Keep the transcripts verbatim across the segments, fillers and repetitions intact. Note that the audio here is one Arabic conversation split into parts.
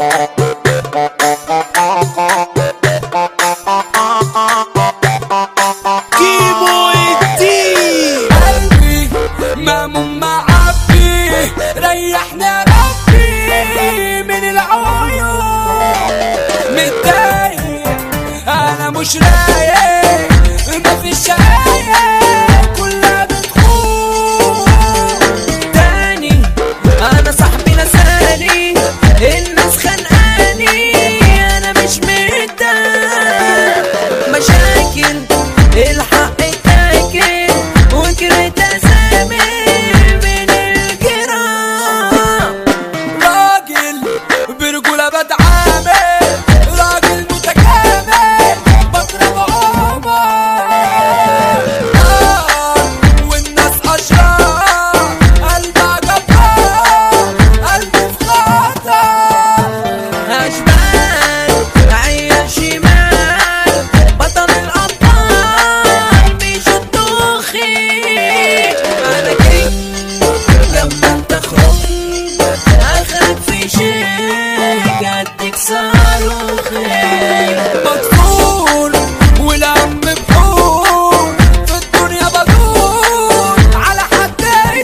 كيمو الدين قلبي مامون معبي ريحنا ربي من العيون متضايق انا مش رايق مفيش شقايق كلها بتخون تاني انا صاحبي نساني الناس خانقاني انا مش متضايق مشاكل الحق اتاكل وكرهت اسامي من الجيران راجل برجولة بتعامل راجل متكامل بضرب عمر آه والناس اشرار قلبها جبار قلبي في خطر اشبال عيال شمال بطل الابطال مش الدوخي انا جيت لما انت خرجت اخرك في شيء جدك صاروخي مدفون والهم بحور في الدنيا بدور على حد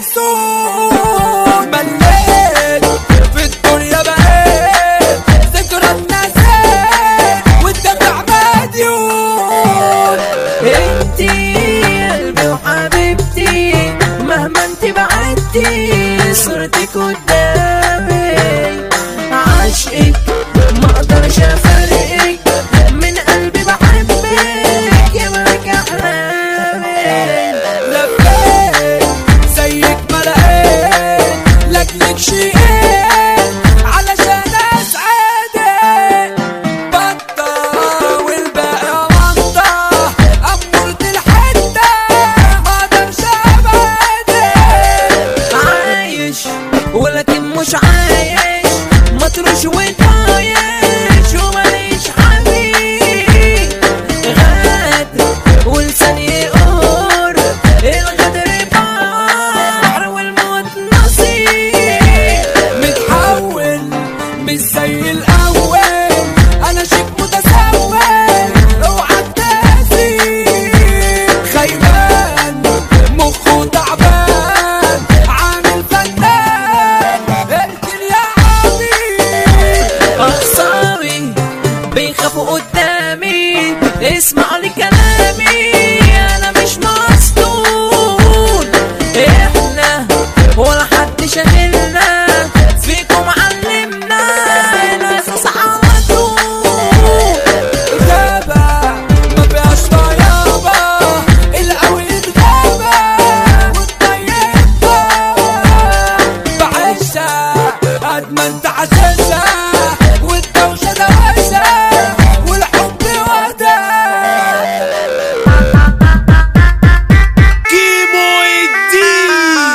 يسون مليت في الدنيا بقيت ذكرى نسيت والدمع مديون انتي قلبي وحبيبتي مهما انت بعدتي صورتك قدامي عاشقك ما اقدرش افارقك من قلبي بحبك يا ملك احلامي لفيت زيك ما لقيت لاجلك شقيت علشان اسعدك بطة والباقي غلطة امورت الحتة ما اقدرش ابعدك عايش ولكن مش عايش مطروش وطايش وماليش حبيب غادر ولساني يقول الغدر بحر والموت نصيب متحول مش زي الاول انا شيك متسول اوعى تأذيب خيبان مخه تعبان عامل فنان اقتل يا عمي اخصامي بيخافوا قدامي اسمع لي كلامي انا مش مسطول احنا ولا حد شاغلنا فيكم علمنا القصص على طول غابة ما فيهاش طيابة القوي اتغابة والطيبة بعيشها قد ما انت عايشها والدوشة دوشة والحب وحدة كيمو الدين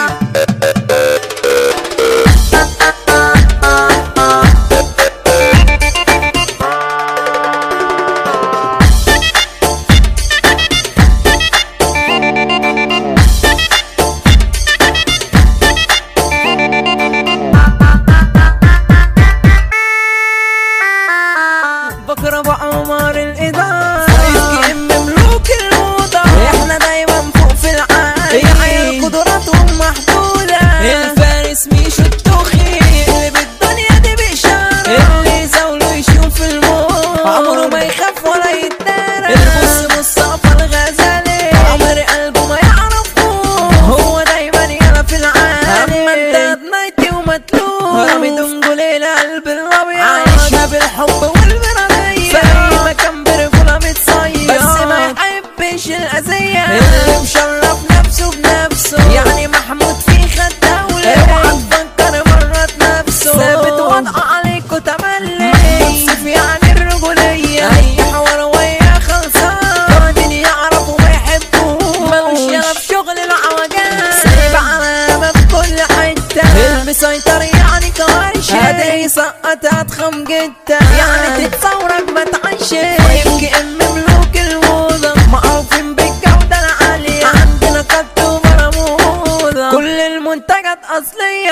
بكرة بعمر الإدارة سايق ام ملوك الموضة احنا دايما فوق في العالي يا عيال قدراتهم محدودة الفارس مش التوخي اللي بالدنيا دي بإشارة اللي يزاوله يشوف الموت عمره ما يخاف ولا يتدارى البص مصطفى الغزالي عمر قلبه ما يعرفه هو دايما يلا في العالي اما انت نايتي ومتلوه رامي دنجولي القلب الابيض عايشها بالحب والبرادية في اي مكان برجولة متصير بس ما يحبش الاذية اللي مشرف نفسه بنفسه يعني محمود في خد دولة اوعى تفكر مرة نفسه ثابت وضع عليكوا تملي منصف يعني الرجولية اي حوار ويا خلصان قاعدين يعرفوا ما يحبوه ملوش يلا في شغل العوجات سايب علامة في كل حتة المسيطر يعني كوارشة هدي يسقط هتخم جدا يعني تتصورك ما تعيشش يمكن ام ملوك الموضة معروفين بالجودة العالية عندنا كت وبرموضة كل المنتجات اصلية